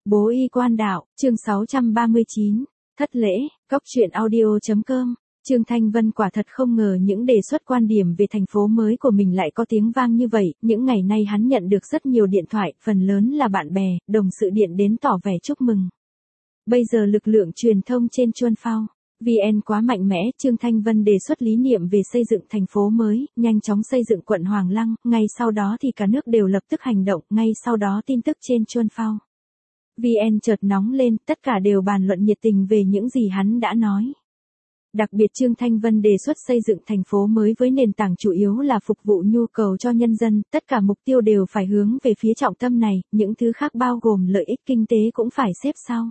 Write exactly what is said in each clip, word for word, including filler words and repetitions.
Bố y quan đạo, chương sáu trăm ba mươi chín, thất lễ, góc truyện audio.com. Trương Thanh Vân quả thật không ngờ những đề xuất quan điểm về thành phố mới của mình lại có tiếng vang như vậy, những ngày nay hắn nhận được rất nhiều điện thoại, phần lớn là bạn bè, đồng sự điện đến tỏ vẻ chúc mừng. Bây giờ lực lượng truyền thông trên Chuan Phao vê en quá mạnh mẽ, Trương Thanh Vân đề xuất lý niệm về xây dựng thành phố mới, nhanh chóng xây dựng quận Hoàng Lăng, ngay sau đó thì cả nước đều lập tức hành động, ngay sau đó tin tức trên Chuan Phao vê en chợt nóng lên, tất cả đều bàn luận nhiệt tình về những gì hắn đã nói. Đặc biệt Trương Thanh Vân đề xuất xây dựng thành phố mới với nền tảng chủ yếu là phục vụ nhu cầu cho nhân dân, tất cả mục tiêu đều phải hướng về phía trọng tâm này, những thứ khác bao gồm lợi ích kinh tế cũng phải xếp sau.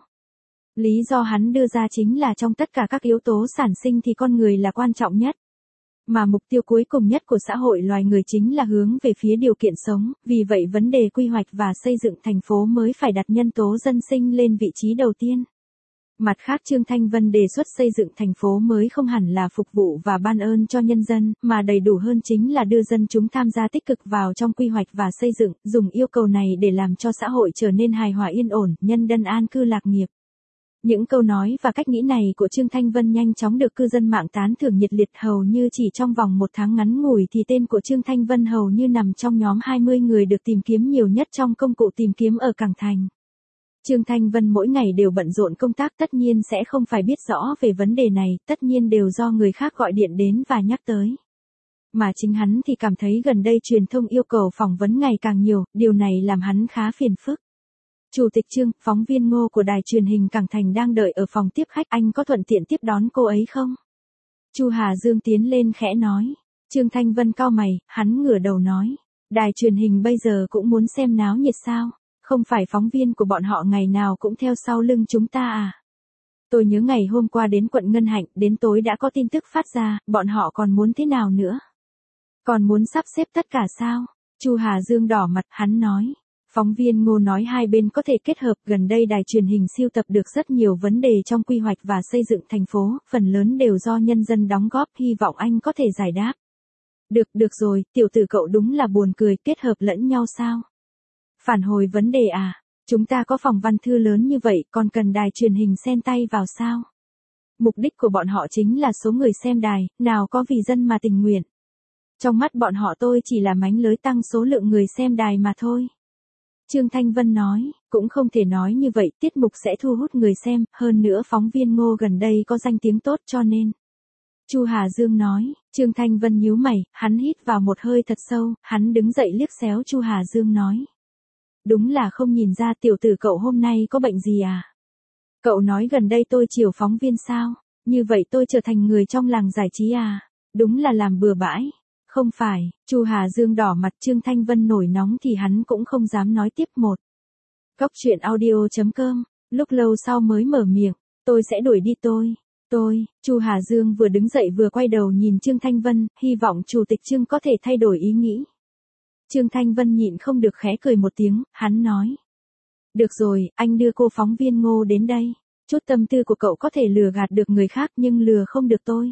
Lý do hắn đưa ra chính là trong tất cả các yếu tố sản sinh thì con người là quan trọng nhất. Mà mục tiêu cuối cùng nhất của xã hội loài người chính là hướng về phía điều kiện sống, vì vậy vấn đề quy hoạch và xây dựng thành phố mới phải đặt nhân tố dân sinh lên vị trí đầu tiên. Mặt khác Trương Thanh Vân đề xuất xây dựng thành phố mới không hẳn là phục vụ và ban ơn cho nhân dân, mà đầy đủ hơn chính là đưa dân chúng tham gia tích cực vào trong quy hoạch và xây dựng, dùng yêu cầu này để làm cho xã hội trở nên hài hòa yên ổn, nhân dân an cư lạc nghiệp. Những câu nói và cách nghĩ này của Trương Thanh Vân nhanh chóng được cư dân mạng tán thưởng nhiệt liệt, hầu như chỉ trong vòng một tháng ngắn ngủi thì tên của Trương Thanh Vân hầu như nằm trong nhóm hai mươi người được tìm kiếm nhiều nhất trong công cụ tìm kiếm ở Cảng Thành. Trương Thanh Vân mỗi ngày đều bận rộn công tác, tất nhiên sẽ không phải biết rõ về vấn đề này, tất nhiên đều do người khác gọi điện đến và nhắc tới. Mà chính hắn thì cảm thấy gần đây truyền thông yêu cầu phỏng vấn ngày càng nhiều, điều này làm hắn khá phiền phức. Chủ tịch Trương, phóng viên Ngô của đài truyền hình Cảng Thành đang đợi ở phòng tiếp khách, anh có thuận tiện tiếp đón cô ấy không? Chu Hà Dương tiến lên khẽ nói. Trương Thanh Vân cau mày, hắn ngửa đầu nói. Đài truyền hình bây giờ cũng muốn xem náo nhiệt sao? Không phải phóng viên của bọn họ ngày nào cũng theo sau lưng chúng ta à? Tôi nhớ ngày hôm qua đến quận Ngân Hạnh, đến tối đã có tin tức phát ra, bọn họ còn muốn thế nào nữa? Còn muốn sắp xếp tất cả sao? Chu Hà Dương đỏ mặt, hắn nói. Phóng viên Ngô nói hai bên có thể kết hợp, gần đây đài truyền hình sưu tập được rất nhiều vấn đề trong quy hoạch và xây dựng thành phố, phần lớn đều do nhân dân đóng góp, hy vọng anh có thể giải đáp. Được, được rồi, tiểu tử cậu đúng là buồn cười, kết hợp lẫn nhau sao? Phản hồi vấn đề à? Chúng ta có phòng văn thư lớn như vậy, còn cần đài truyền hình xen tay vào sao? Mục đích của bọn họ chính là số người xem đài, nào có vì dân mà tình nguyện. Trong mắt bọn họ tôi chỉ là mánh lới tăng số lượng người xem đài mà thôi. Trương Thanh Vân nói, cũng không thể nói như vậy, tiết mục sẽ thu hút người xem, hơn nữa phóng viên Ngô gần đây có danh tiếng tốt cho nên. Chu Hà Dương nói, Trương Thanh Vân nhíu mày, hắn hít vào một hơi thật sâu, hắn đứng dậy liếc xéo Chu Hà Dương nói. Đúng là không nhìn ra tiểu tử cậu hôm nay có bệnh gì à? Cậu nói gần đây tôi chiều phóng viên sao? Như vậy tôi trở thành người trong làng giải trí à? Đúng là làm bừa bãi. Không phải, Chu Hà Dương đỏ mặt, Trương Thanh Vân nổi nóng thì hắn cũng không dám nói tiếp một. Góc truyện audio.com, lúc lâu sau mới mở miệng, tôi sẽ đuổi đi tôi, tôi, Chu Hà Dương vừa đứng dậy vừa quay đầu nhìn Trương Thanh Vân, hy vọng Chủ tịch Trương có thể thay đổi ý nghĩ. Trương Thanh Vân nhịn không được khẽ cười một tiếng, hắn nói. Được rồi, anh đưa cô phóng viên Ngô đến đây, chút tâm tư của cậu có thể lừa gạt được người khác nhưng lừa không được tôi.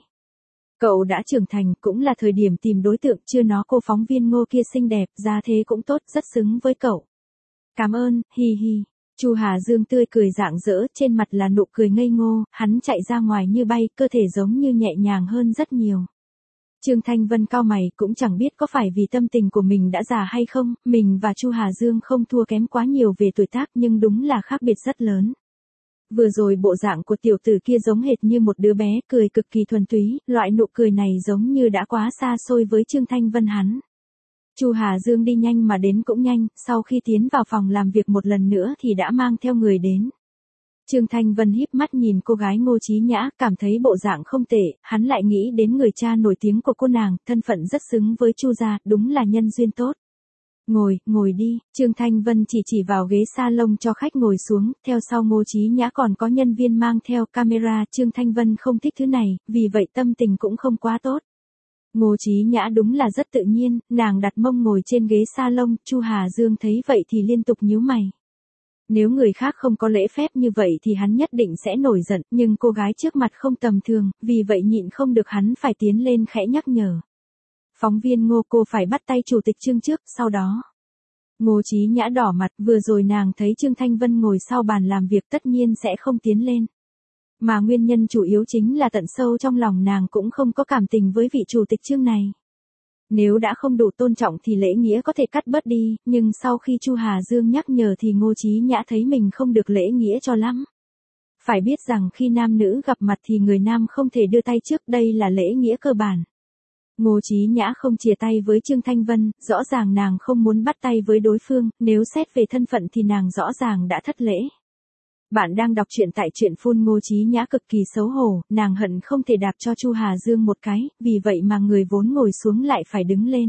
Cậu đã trưởng thành, cũng là thời điểm tìm đối tượng, chưa nó cô phóng viên Ngô kia xinh đẹp, ra thế cũng tốt, rất xứng với cậu. Cảm ơn, hi hi. Chu Hà Dương tươi cười rạng rỡ, trên mặt là nụ cười ngây ngô, hắn chạy ra ngoài như bay, cơ thể giống như nhẹ nhàng hơn rất nhiều. Trương Thanh Vân cau mày, cũng chẳng biết có phải vì tâm tình của mình đã già hay không, mình và Chu Hà Dương không thua kém quá nhiều về tuổi tác nhưng đúng là khác biệt rất lớn. Vừa rồi bộ dạng của tiểu tử kia giống hệt như một đứa bé, cười cực kỳ thuần túy, loại nụ cười này giống như đã quá xa xôi với Trương Thanh Vân hắn. Chu Hà Dương đi nhanh mà đến cũng nhanh, sau khi tiến vào phòng làm việc một lần nữa thì đã mang theo người đến. Trương Thanh Vân híp mắt nhìn cô gái Ngô Chí Nhã, cảm thấy bộ dạng không tệ, hắn lại nghĩ đến người cha nổi tiếng của cô nàng, thân phận rất xứng với Chu gia, đúng là nhân duyên tốt. Ngồi, ngồi đi, Trương Thanh Vân chỉ chỉ vào ghế salon cho khách ngồi xuống, theo sau Ngô Chí Nhã còn có nhân viên mang theo camera, Trương Thanh Vân không thích thứ này, vì vậy tâm tình cũng không quá tốt. Ngô Chí Nhã đúng là rất tự nhiên, nàng đặt mông ngồi trên ghế salon, Chu Hà Dương thấy vậy thì liên tục nhíu mày. Nếu người khác không có lễ phép như vậy thì hắn nhất định sẽ nổi giận, nhưng cô gái trước mặt không tầm thường, vì vậy nhịn không được hắn phải tiến lên khẽ nhắc nhở. Phóng viên Ngô, cô phải bắt tay Chủ tịch Trương trước, sau đó. Ngô Chí Nhã đỏ mặt, vừa rồi nàng thấy Trương Thanh Vân ngồi sau bàn làm việc tất nhiên sẽ không tiến lên. Mà nguyên nhân chủ yếu chính là tận sâu trong lòng nàng cũng không có cảm tình với vị chủ tịch Trương này. Nếu đã không đủ tôn trọng thì lễ nghĩa có thể cắt bớt đi, nhưng sau khi Chu Hà Dương nhắc nhở thì Ngô Chí Nhã thấy mình không được lễ nghĩa cho lắm. Phải biết rằng khi nam nữ gặp mặt thì người nam không thể đưa tay trước, đây là lễ nghĩa cơ bản. Ngô Chí Nhã không chìa tay với Trương Thanh Vân, rõ ràng nàng không muốn bắt tay với đối phương, nếu xét về thân phận thì nàng rõ ràng đã thất lễ. Bạn đang đọc truyện tại truyện phun. Ngô Chí Nhã cực kỳ xấu hổ, nàng hận không thể đạp cho Chu Hà Dương một cái, vì vậy mà người vốn ngồi xuống lại phải đứng lên.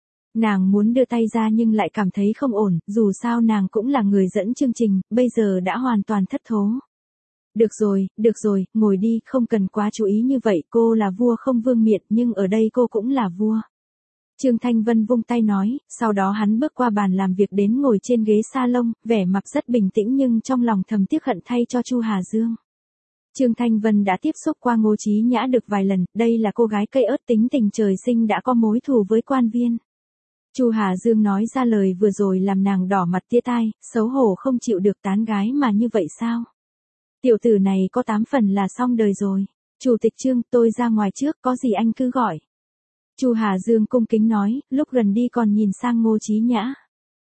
Nàng muốn đưa tay ra nhưng lại cảm thấy không ổn, dù sao nàng cũng là người dẫn chương trình, bây giờ đã hoàn toàn thất thố. Được rồi, được rồi, ngồi đi, không cần quá chú ý như vậy, cô là vua không vương miện, nhưng ở đây cô cũng là vua. Trương Thanh Vân vung tay nói, sau đó hắn bước qua bàn làm việc đến ngồi trên ghế salon, vẻ mặt rất bình tĩnh nhưng trong lòng thầm tiếc hận thay cho Chu Hà Dương. Trương Thanh Vân đã tiếp xúc qua Ngô Chí Nhã được vài lần, đây là cô gái cây ớt tính tình trời sinh đã có mối thù với quan viên. Chu Hà Dương nói ra lời vừa rồi làm nàng đỏ mặt tía tai, xấu hổ không chịu được tán gái mà như vậy sao? Tiểu tử này có tám phần là xong đời rồi. Chủ tịch Trương, tôi ra ngoài trước, có gì anh cứ gọi. Chu Hà Dương cung kính nói, lúc gần đi còn nhìn sang Ngô Chí Nhã.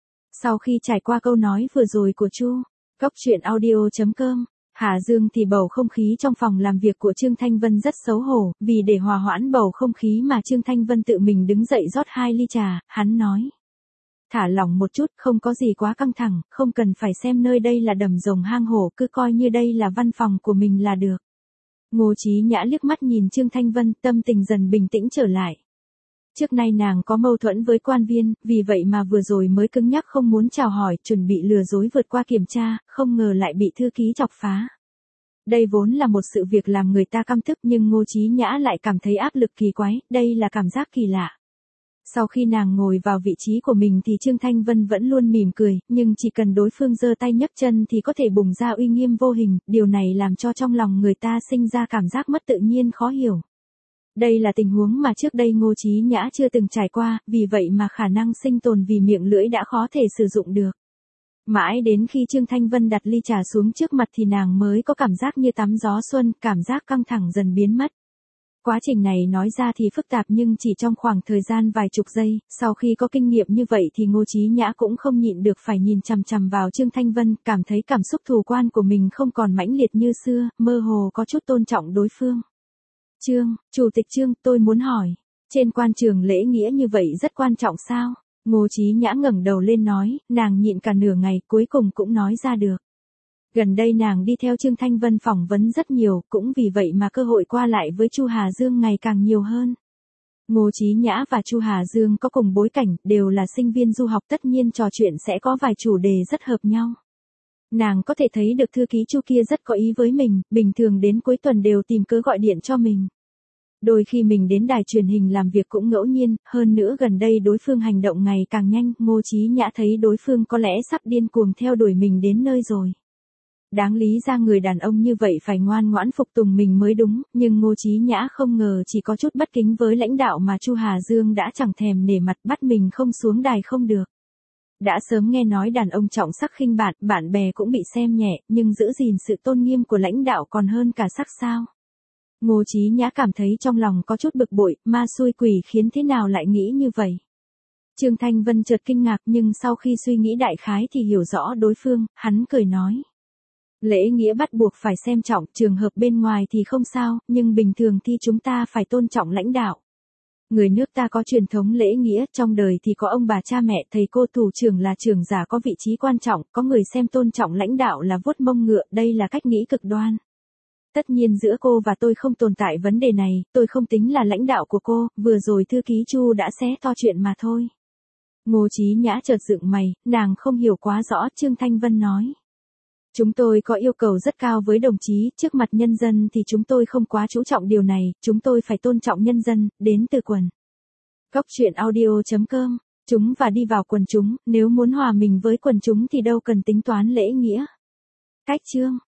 Sau khi trải qua câu nói vừa rồi của Chu, Cốc Truyện Audio chấm com, Hà Dương thì bầu không khí trong phòng làm việc của Trương Thanh Vân rất xấu hổ, vì để hòa hoãn bầu không khí mà Trương Thanh Vân tự mình đứng dậy rót hai ly trà, hắn nói. Thả lỏng một chút, không có gì quá căng thẳng, không cần phải xem nơi đây là đầm rồng hang hổ, cứ coi như đây là văn phòng của mình là được. Ngô Chí Nhã liếc mắt nhìn Trương Thanh Vân, tâm tình dần bình tĩnh trở lại. Trước nay nàng có mâu thuẫn với quan viên, vì vậy mà vừa rồi mới cứng nhắc không muốn chào hỏi, chuẩn bị lừa dối vượt qua kiểm tra, không ngờ lại bị thư ký chọc phá. Đây vốn là một sự việc làm người ta căm tức nhưng Ngô Chí Nhã lại cảm thấy áp lực kỳ quái, đây là cảm giác kỳ lạ. Sau khi nàng ngồi vào vị trí của mình thì Trương Thanh Vân vẫn luôn mỉm cười, nhưng chỉ cần đối phương giơ tay nhấc chân thì có thể bùng ra uy nghiêm vô hình, điều này làm cho trong lòng người ta sinh ra cảm giác mất tự nhiên khó hiểu. Đây là tình huống mà trước đây Ngô Chí Nhã chưa từng trải qua, vì vậy mà khả năng sinh tồn vì miệng lưỡi đã khó thể sử dụng được. Mãi đến khi Trương Thanh Vân đặt ly trà xuống trước mặt thì nàng mới có cảm giác như tắm gió xuân, cảm giác căng thẳng dần biến mất. Quá trình này nói ra thì phức tạp nhưng chỉ trong khoảng thời gian vài chục giây, sau khi có kinh nghiệm như vậy thì Ngô Chí Nhã cũng không nhịn được phải nhìn chằm chằm vào Trương Thanh Vân, cảm thấy cảm xúc thù quan của mình không còn mãnh liệt như xưa, mơ hồ có chút tôn trọng đối phương. Trương, Chủ tịch Trương, tôi muốn hỏi, trên quan trường lễ nghĩa như vậy rất quan trọng sao? Ngô Chí Nhã ngẩng đầu lên nói, nàng nhịn cả nửa ngày cuối cùng cũng nói ra được. Gần đây nàng đi theo Trương Thanh Vân phỏng vấn rất nhiều, cũng vì vậy mà cơ hội qua lại với Chu Hà Dương ngày càng nhiều hơn. Ngô Chí Nhã và Chu Hà Dương có cùng bối cảnh, đều là sinh viên du học, tất nhiên trò chuyện sẽ có vài chủ đề rất hợp nhau. Nàng có thể thấy được thư ký Chu kia rất có ý với mình, bình thường đến cuối tuần đều tìm cớ gọi điện cho mình. Đôi khi mình đến đài truyền hình làm việc cũng ngẫu nhiên, hơn nữa gần đây đối phương hành động ngày càng nhanh, Ngô Chí Nhã thấy đối phương có lẽ sắp điên cuồng theo đuổi mình đến nơi rồi. Đáng lý ra người đàn ông như vậy phải ngoan ngoãn phục tùng mình mới đúng, nhưng Ngô Chí Nhã không ngờ chỉ có chút bất kính với lãnh đạo mà Chu Hà Dương đã chẳng thèm nể mặt, bắt mình không xuống đài không được. Đã sớm nghe nói đàn ông trọng sắc khinh bạn, bạn bè cũng bị xem nhẹ, nhưng giữ gìn sự tôn nghiêm của lãnh đạo còn hơn cả sắc sao. Ngô Chí Nhã cảm thấy trong lòng có chút bực bội, ma xui quỷ khiến thế nào lại nghĩ như vậy. Trương Thanh Vân chợt kinh ngạc nhưng sau khi suy nghĩ đại khái thì hiểu rõ đối phương, hắn cười nói. Lễ nghĩa bắt buộc phải xem trọng, trường hợp bên ngoài thì không sao, nhưng bình thường thì chúng ta phải tôn trọng lãnh đạo. Người nước ta có truyền thống lễ nghĩa, trong đời thì có ông bà cha mẹ, thầy cô thủ trưởng là trưởng giả có vị trí quan trọng, có người xem tôn trọng lãnh đạo là vuốt mông ngựa, đây là cách nghĩ cực đoan. Tất nhiên giữa cô và tôi không tồn tại vấn đề này, tôi không tính là lãnh đạo của cô, vừa rồi thư ký Chu đã xé to chuyện mà thôi. Ngô Chí Nhã chợt dựng mày, nàng không hiểu quá rõ, Trương Thanh Vân nói. Chúng tôi có yêu cầu rất cao với đồng chí, trước mặt nhân dân thì chúng tôi không quá chú trọng điều này, chúng tôi phải tôn trọng nhân dân, đến từ quần. Cốc Truyện Audio chấm com, chúng và đi vào quần chúng, nếu muốn hòa mình với quần chúng thì đâu cần tính toán lễ nghĩa. Cách chương